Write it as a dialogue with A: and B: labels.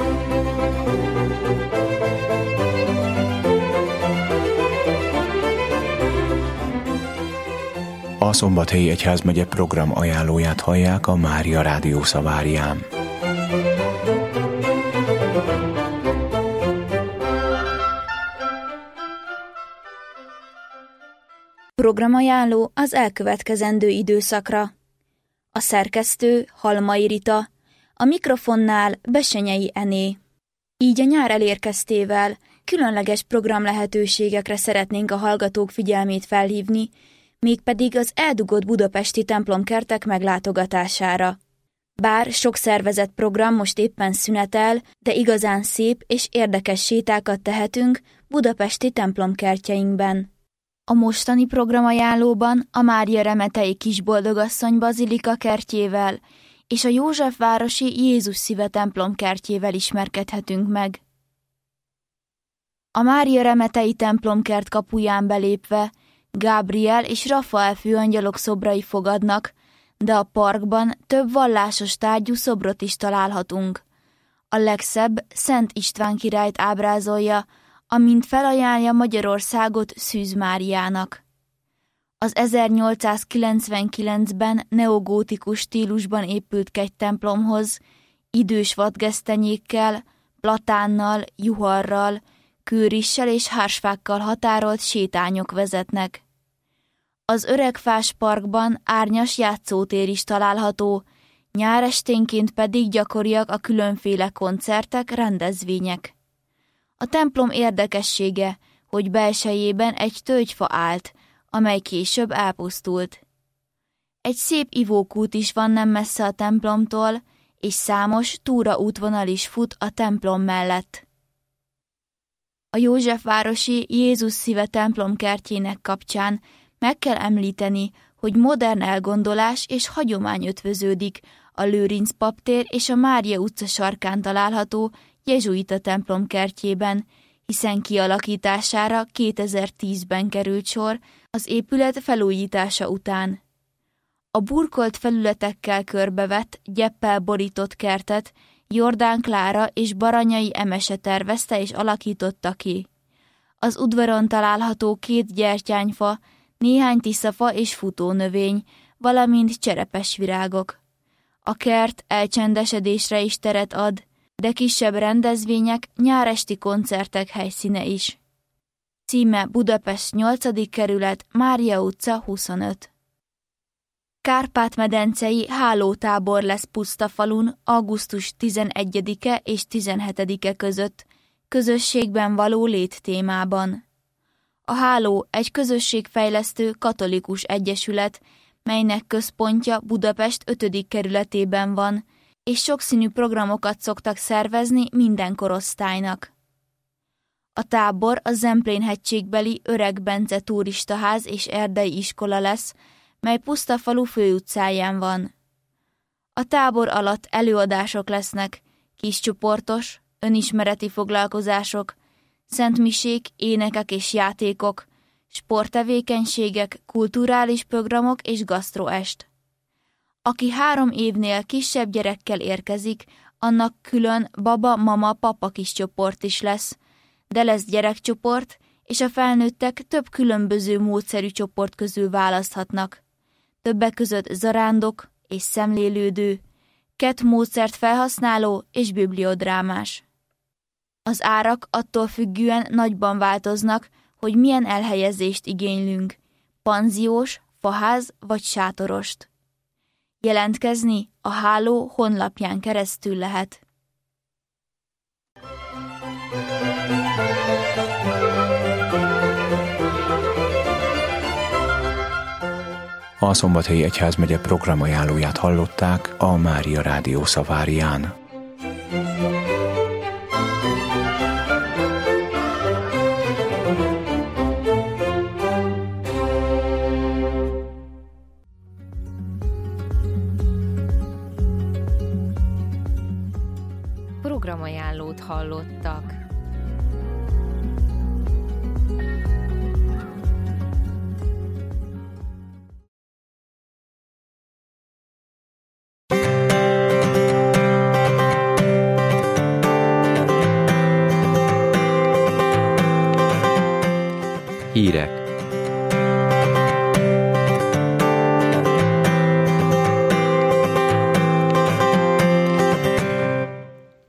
A: A Szombathelyi Egyházmegye program ajánlóját hallják a Mária Rádió Szavárján.
B: Programajánló az elkövetkezendő időszakra. A szerkesztő Halmai Rita, a mikrofonnál Bessenyei Ené. Így a nyár elérkeztével különleges program lehetőségekre szeretnénk a hallgatók figyelmét felhívni, mégpedig az eldugott budapesti templomkertek meglátogatására. Bár sok szervezett program most éppen szünetel, de igazán szép és érdekes sétákat tehetünk budapesti templomkertjeinkben. A mostani programajánlóban a Mária Remetei Kisboldogasszony bazilika kertjével és a Józsefvárosi Jézus Szíve templom kertjével ismerkedhetünk meg. A Mária Remetei templomkert kapuján belépve Gábriel és Rafael főangyalok szobrai fogadnak, de a parkban több vallásos tárgyú szobrot is találhatunk. A legszebb Szent István királyt ábrázolja, amint felajánlja Magyarországot Szűz Máriának. Az 1899-ben neogótikus stílusban épült kegytemplomhoz idős vadgesztenyékkel, platánnal, juharral, kőrissel és hársfákkal határolt sétányok vezetnek. Az Öregfás parkban árnyas játszótér is található, nyáresténként pedig gyakoriak a különféle koncertek, rendezvények. A templom érdekessége, hogy belsejében egy tölgyfa állt, amely később elpusztult. Egy szép ivókút is van nem messze a templomtól, és számos túraútvonal is fut a templom mellett. A Józsefvárosi Jézus Szíve templomkertjének kapcsán meg kell említeni, hogy modern elgondolás és hagyomány ötvöződik a Lőrinc paptér és a Mária utca sarkán található jezsuita templom kertjében, hiszen kialakítására 2010-ben került sor az épület felújítása után. A burkolt felületekkel körbevett, gyeppel borított kertet Jordán Klára és Baranyai Emese tervezte és alakította ki. Az udvaron található 2 gyertyányfa, néhány tiszafa és futónövény, valamint cserepes virágok. A kert elcsendesedésre is teret ad, de kisebb rendezvények, nyáresti koncertek helyszíne is. Címe Budapest 8. kerület, Mária utca 25. Kárpát-medencei hálótábor lesz Pusztafalun augusztus 11-e és 17-e között, közösségben való lét témában. A háló egy közösségfejlesztő katolikus egyesület, melynek központja Budapest 5. kerületében van, és sokszínű programokat szoktak szervezni minden korosztálynak. A tábor a Zemplén-hegységbeli Öreg Bence turistaház és erdei iskola lesz, mely Pusztafalu főutcáján van. A tábor alatt előadások lesznek, kiscsoportos, önismereti foglalkozások, szentmisék, énekek és játékok, sporttevékenységek, kulturális programok és gasztroest. Aki 3 évnél kisebb gyerekkel érkezik, annak külön baba-mama-papa kis csoport is lesz, de lesz gyerekcsoport, és a felnőttek több különböző módszerű csoport közül választhatnak. Többek között zarándok és szemlélődő, kett módszert felhasználó és bibliodrámás. Az árak attól függően nagyban változnak, hogy milyen elhelyezést igénylünk, panziós, faház vagy sátorost. Jelentkezni a háló honlapján keresztül lehet.
A: A Szombathelyi Egyházmegye programajánlóját hallották a Mária Rádió Szavárján.
C: Programajánlót hallottak.
D: Hírek